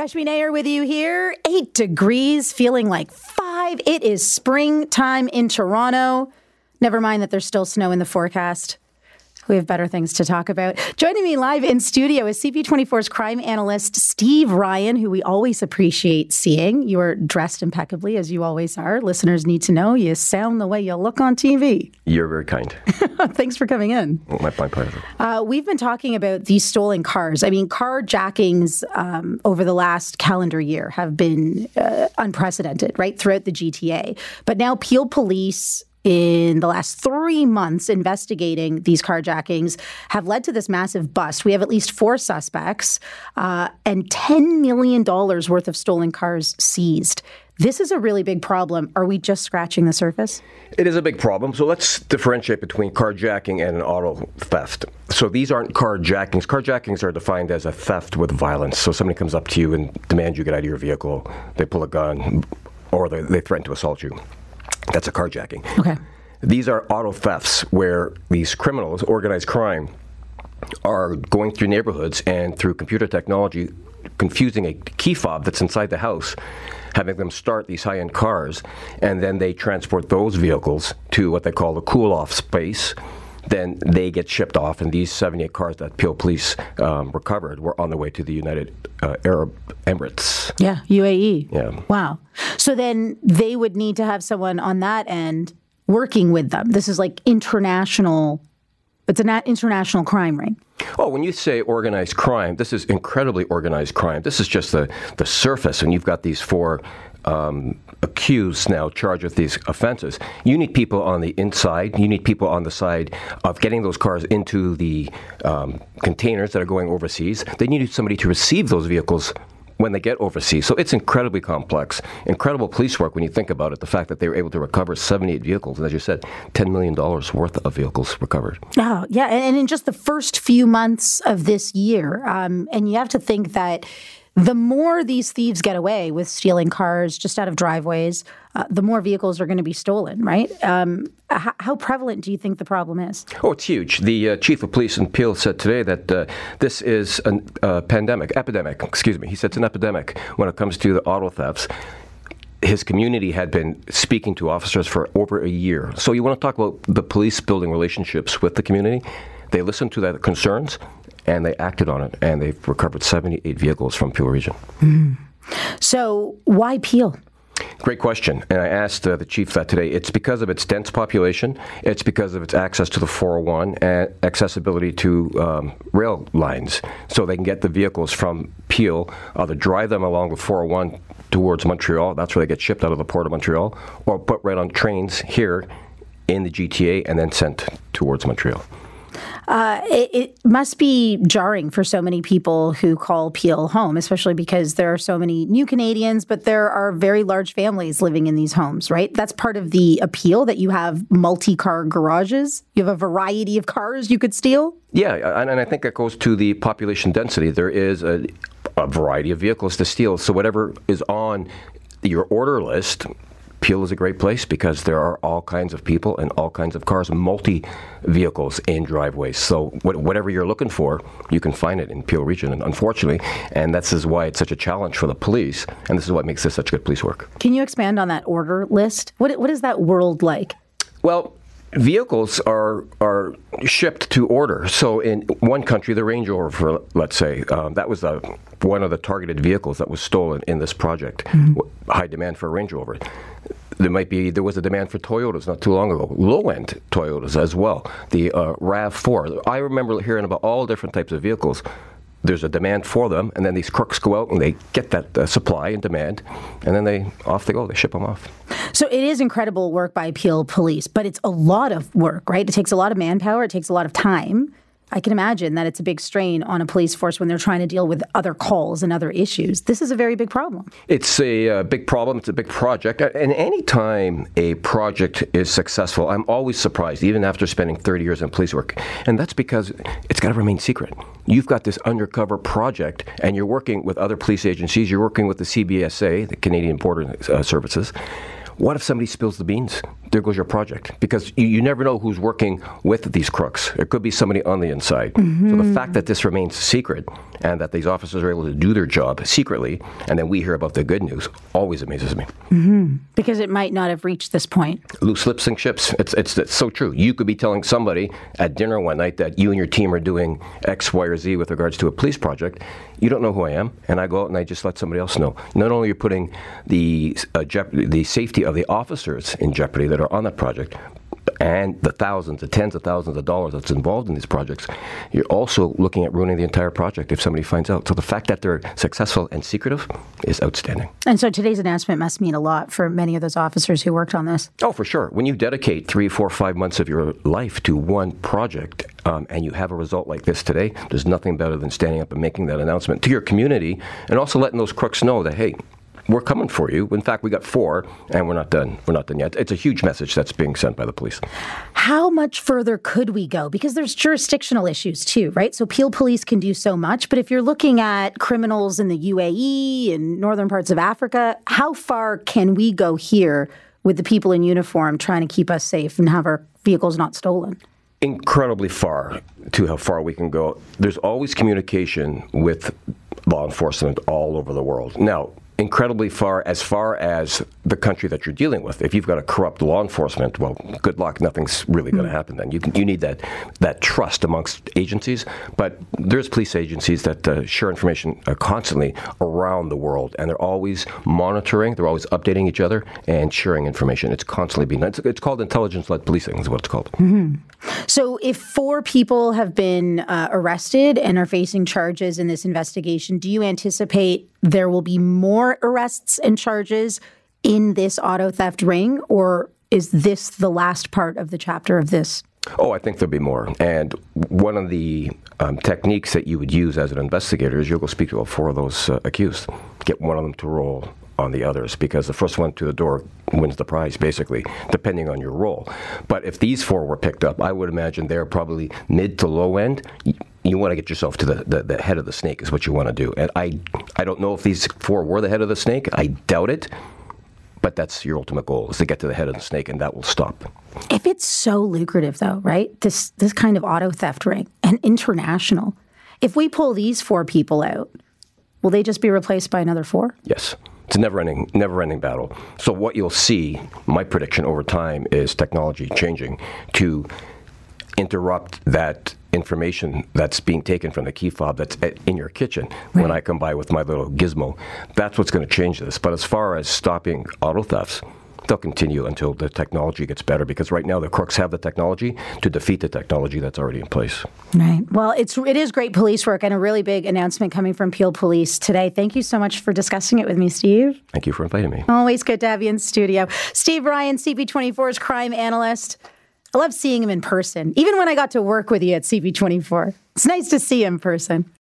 Ashmi Nair with you here. 8 degrees, feeling like 5. It is springtime in Toronto. Never mind that there's still snow in the forecast. We have better things to talk about. Joining me live in studio is CP24's crime analyst, Steve Ryan, who we always appreciate seeing. You are dressed impeccably, as you always are. Listeners need to know you sound the way you look on TV. You're very kind. Thanks for coming in. My pleasure. We've been talking about these stolen cars. I mean, carjackings over the last calendar year have been unprecedented, right, throughout the GTA. But now Peel Police, in the last 3 months investigating these carjackings, have led to this massive bust. We have at least 4 suspects and $10 million worth of stolen cars seized. This is a really big problem. Are we just scratching the surface? It is a big problem. So let's differentiate between carjacking and an auto theft. So these aren't carjackings. Carjackings are defined as a theft with violence. So somebody comes up to you and demands you get out of your vehicle. They pull a gun or they threaten to assault you. That's a carjacking. Okay. These are auto thefts where these criminals, organized crime, are going through neighborhoods and through computer technology, confusing a key fob that's inside the house, having them start these high-end cars, and then they transport those vehicles to what they call the cool-off space. Then they get shipped off, and these 78 cars that Peel Police recovered were on the way to the United Arab Emirates. Yeah, UAE. Yeah. Wow. So then they would need to have someone on that end working with them. This is like international. It's an international crime ring. Oh, when you say organized crime, this is incredibly organized crime. This is just the surface, and you've got these 4 accused now charged with these offenses. You need people on the inside. You need people on the side of getting those cars into the containers that are going overseas. They need somebody to receive those vehicles when they get overseas. So it's incredibly complex, incredible police work when you think about it, the fact that they were able to recover 78 vehicles, and as you said, $10 million worth of vehicles recovered. Oh, yeah, and in just the first few months of this year, and you have to think that the more these thieves get away with stealing cars just out of driveways, the more vehicles are going to be stolen, right? How prevalent do you think the problem is? Oh, it's huge. The chief of police in Peel said today that this is a epidemic. He said it's an epidemic when it comes to the auto thefts. His community had been speaking to officers for over a year. So you want to talk about the police building relationships with the community? They listened to their concerns, and they acted on it, and they've recovered 78 vehicles from Peel Region. Mm. So why Peel? Great question. And I asked the chief that today. It's because of its dense population. It's because of its access to the 401 and accessibility to rail lines. So they can get the vehicles from Peel, either drive them along the 401 towards Montreal. That's where they get shipped out of the port of Montreal, or put right on trains here in the GTA and then sent towards Montreal. It must be jarring for so many people who call Peel home, especially because there are so many new Canadians, but there are very large families living in these homes, right? That's part of the appeal, that you have multi-car garages. You have a variety of cars you could steal. Yeah, and I think that goes to the population density. There is a variety of vehicles to steal. So whatever is on your order list, Peel is a great place because there are all kinds of people and all kinds of cars, multi-vehicles in driveways. So whatever you're looking for, you can find it in Peel Region, and unfortunately, and this is why it's such a challenge for the police, and this is what makes this such good police work. Can you expand on that order list? What is that world like? Well, vehicles are shipped to order. So in one country, the Range Rover, let's say, that was one of the targeted vehicles that was stolen in this project. Mm-hmm. High demand for a Range Rover. There was a demand for Toyotas not too long ago, low-end Toyotas as well. The RAV4. I remember hearing about all different types of vehicles. There's a demand for them, and then these crooks go out and they get that supply and demand, and then off they go. They ship them off. So it is incredible work by Peel Police, but it's a lot of work, right? It takes a lot of manpower. It takes a lot of time. I can imagine that it's a big strain on a police force when they're trying to deal with other calls and other issues. This is a very big problem. It's a big problem. It's a big project. And any time a project is successful, I'm always surprised, even after spending 30 years in police work. And that's because it's got to remain secret. You've got this undercover project, and you're working with other police agencies. You're working with the CBSA, the Canadian Border Services. What if somebody spills the beans? There goes your project. Because you never know who's working with these crooks. It could be somebody on the inside. So the fact that this remains secret and that these officers are able to do their job secretly, and then we hear about the good news, always amazes me. Because it might not have reached this point. Loose lips sink ships. It's so true. You could be telling somebody at dinner one night that you and your team are doing X, Y, or Z with regards to a police project. You don't know who I am, and I go out and I just let somebody else know. Not only are you putting the safety of the officers in jeopardy that are on that project, and the thousands, the tens of thousands of dollars that's involved in these projects, you're also looking at ruining the entire project if somebody finds out. So the fact that they're successful and secretive is outstanding. And so today's announcement must mean a lot for many of those officers who worked on this. Oh, for sure. When you dedicate 3, 4, 5 months of your life to one project, and you have a result like this today, there's nothing better than standing up and making that announcement to your community, and also letting those crooks know that, hey, we're coming for you. In fact, we got 4, and we're not done. We're not done yet. It's a huge message that's being sent by the police. How much further could we go? Because there's jurisdictional issues too, right? So Peel Police can do so much, but if you're looking at criminals in the UAE and northern parts of Africa, how far can we go here with the people in uniform trying to keep us safe and have our vehicles not stolen? Incredibly far to how far we can go. There's always communication with law enforcement all over the world. Now, incredibly far as the country that you're dealing with. If you've got a corrupt law enforcement, well, good luck. Nothing's really going to happen then. You need that trust amongst agencies. But there's police agencies that share information constantly around the world, and they're always monitoring. They're always updating each other and sharing information. It's constantly being. It's called intelligence-led policing is what it's called. So if 4 people have been arrested and are facing charges in this investigation, do you anticipate there will be more arrests and charges in this auto theft ring, or is this the last part of the chapter of this? Oh, I think there'll be more. And one of the techniques that you would use as an investigator is you'll go speak to all 4 of those accused, get one of them to roll on the others, because the first one to the door wins the prize, basically, depending on your role. But if these 4 were picked up, I would imagine they're probably mid to low end. You want to get yourself to the head of the snake is what you want to do. And I don't know if these 4 were the head of the snake. I doubt it. But that's your ultimate goal, is to get to the head of the snake, and that will stop. If it's so lucrative, though, right, this kind of auto theft ring, and international, if we pull these 4 people out, will they just be replaced by another 4? Yes. It's a never-ending battle. So what you'll see, my prediction over time, is technology changing to interrupt that information that's being taken from the key fob that's in your kitchen. Right. When I come by with my little gizmo. That's what's going to change this. But as far as stopping auto thefts, they'll continue until the technology gets better, because right now the crooks have the technology to defeat the technology that's already in place. Right. Well, it is great police work, and a really big announcement coming from Peel Police today. Thank you so much for discussing it with me, Steve. Thank you for inviting me. Always good to have you in studio. Steve Ryan, CP24's crime analyst. I love seeing him in person, even when I got to work with you at CP24. It's nice to see him in person.